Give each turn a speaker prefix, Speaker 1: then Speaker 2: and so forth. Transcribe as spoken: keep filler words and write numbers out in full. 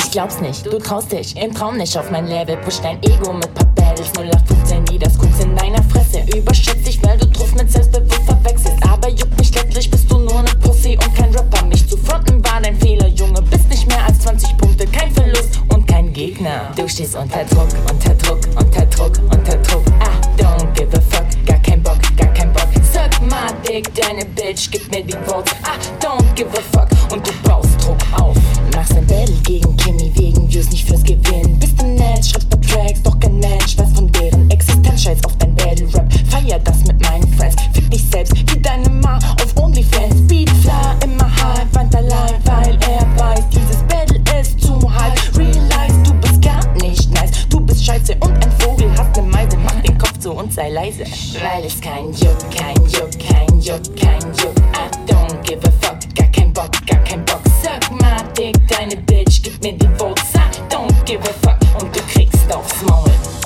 Speaker 1: Ich glaub's nicht, du traust dich im Traum nicht auf mein Level. Push dein Ego mit paar Battles, null acht fünfzehn, nie das guckst in deiner Fresse. Überschätzt dich, weil du drauf mit Selbstbewusst verwechselst. Aber juckt mich, letztlich bist du nur ne Pussy und kein Rapper. Mich zu fronten war dein Fehler, Junge. Bist nicht mehr als zwanzig Punkte, kein Verlust und kein Gegner. Du stehst unter Druck, unter Druck, unter Druck, unter Druck. Ah, don't give a fuck, gar kein Bock, gar kein Bock. Sag mal, Dick, deine Bitch, gib mir die Votes. Ah, don't give a fuck und du baust Druck auf. Machst ein Battle gegen Kimi wegen Views, nicht fürs Gewinn. Bist du nett, schreibst bei Tracks, doch kein Mensch weiß von deren Existenz. Scheiß auf dein Battle-Rap, feier das mit meinen Friends. Fick dich selbst, wie deine Ma auf OnlyFans. Beatfly, immer high, weint allein, weil er weiß, dieses Battle ist zu high. Realize, du bist gar nicht nice, du bist scheiße und ein Vogel, hast ne Meise. Mach den Kopf zu und sei leise, weil es kein Juck, kein Juck, kein Juck, kein Juck. I don't give a fuck, gar kein Bock, gar kein Bock. Sag mal, Dick, deine Bitch, gib mir die Votes. I don't give a fuck und du kriegst aufs Maul.